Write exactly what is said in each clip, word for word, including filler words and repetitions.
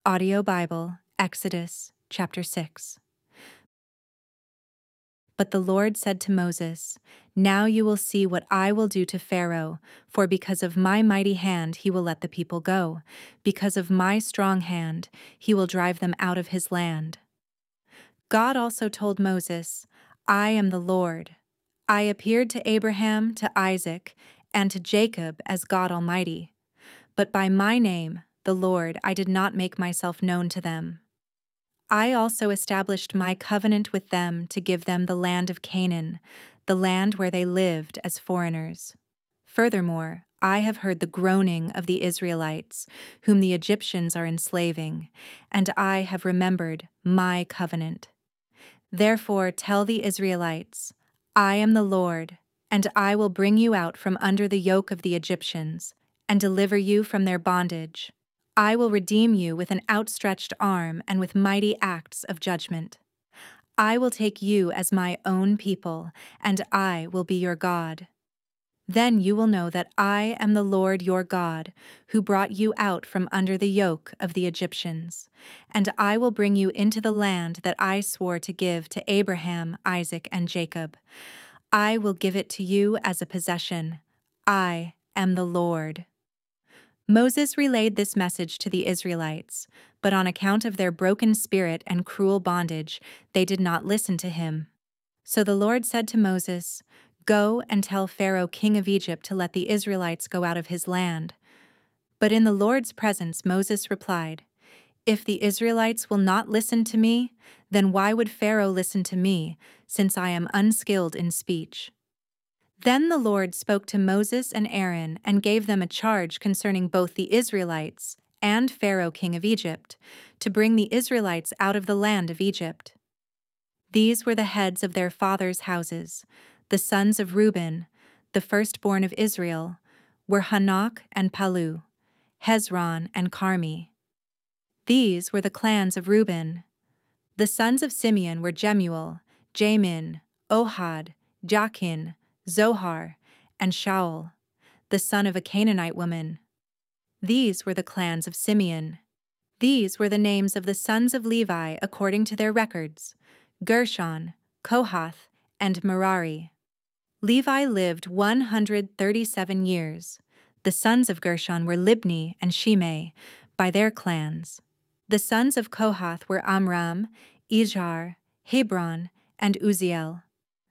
Audio Bible, Exodus, chapter six. But the Lord said to Moses, "Now you will see what I will do to Pharaoh, for because of my mighty hand he will let the people go. Because of my strong hand he will drive them out of his land." God also told Moses, "I am the Lord. I appeared to Abraham, to Isaac, and to Jacob as God Almighty. But by my name, the Lord, I did not make myself known to them. I also established my covenant with them to give them the land of Canaan, the land where they lived as foreigners. Furthermore, I have heard the groaning of the Israelites, whom the Egyptians are enslaving, and I have remembered my covenant. Therefore tell the Israelites, I am the Lord, and I will bring you out from under the yoke of the Egyptians, and deliver you from their bondage. I will redeem you with an outstretched arm and with mighty acts of judgment. I will take you as my own people, and I will be your God. Then you will know that I am the Lord your God, who brought you out from under the yoke of the Egyptians. And I will bring you into the land that I swore to give to Abraham, Isaac, and Jacob. I will give it to you as a possession. I am the Lord." Moses relayed this message to the Israelites, but on account of their broken spirit and cruel bondage, they did not listen to him. So the Lord said to Moses, "Go and tell Pharaoh, king of Egypt, to let the Israelites go out of his land." But in the Lord's presence Moses replied, "If the Israelites will not listen to me, then why would Pharaoh listen to me, since I am unskilled in speech?" Then the Lord spoke to Moses and Aaron and gave them a charge concerning both the Israelites and Pharaoh, king of Egypt, to bring the Israelites out of the land of Egypt. These were the heads of their fathers' houses. The sons of Reuben, the firstborn of Israel, were Hanok and Palu, Hezron and Carmi. These were the clans of Reuben. The sons of Simeon were Jemuel, Jamin, Ohad, Jachin, Zohar, and Shaul, the son of a Canaanite woman. These were the clans of Simeon. These were the names of the sons of Levi according to their records: Gershon, Kohath, and Merari. Levi lived one hundred thirty-seven years. The sons of Gershon were Libni and Shimei, by their clans. The sons of Kohath were Amram, Izhar, Hebron, and Uziel.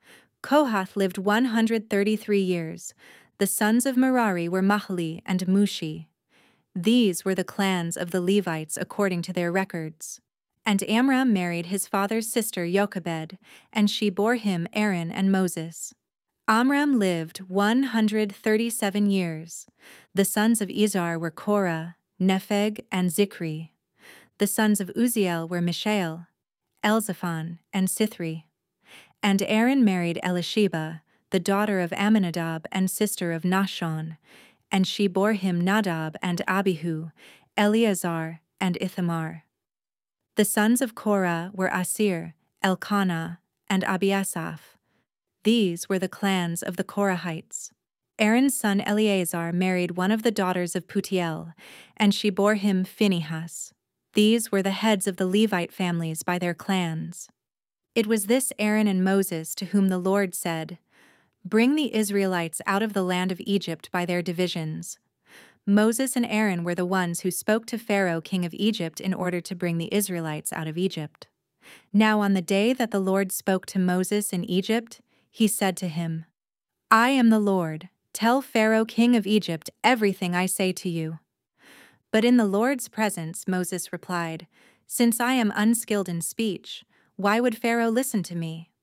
Kohath lived one hundred thirty-three years. The sons of Merari were Mahli and Mushi. These were the clans of the Levites according to their records. And Amram married his father's sister Jochebed, and she bore him Aaron and Moses. Amram lived one hundred thirty-seven years. The sons of Izhar were Korah, Nepheg, and Zikri. The sons of Uziel were Mishael, Elzaphan, and Sithri. And Aaron married Elisheba, the daughter of Amminadab and sister of Nahshon, and she bore him Nadab and Abihu, Eleazar, and Ithamar. The sons of Korah were Asir, Elkanah, and Abiasaph. These were the clans of the Korahites. Aaron's son Eleazar married one of the daughters of Putiel, and she bore him Phinehas. These were the heads of the Levite families by their clans. It was this Aaron and Moses to whom the Lord said, "Bring the Israelites out of the land of Egypt by their divisions." Moses and Aaron were the ones who spoke to Pharaoh, king of Egypt, in order to bring the Israelites out of Egypt. Now on the day that the Lord spoke to Moses in Egypt, he said to him, "I am the Lord. Tell Pharaoh, king of Egypt, everything I say to you." But in the Lord's presence Moses replied, "Since I am unskilled in speech, why would Pharaoh listen to me?"